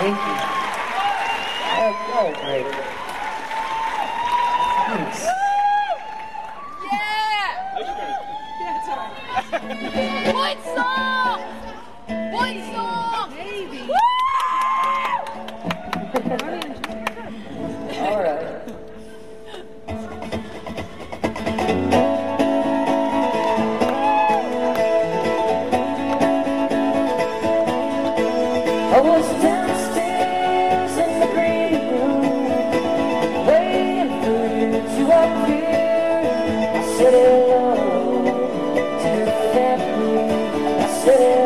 Thank you. Oh, great. Thanks. One song! One song! Baby! All right. I was downstairs in the green room, waiting for you to appear. I said hello to the family. I said hello.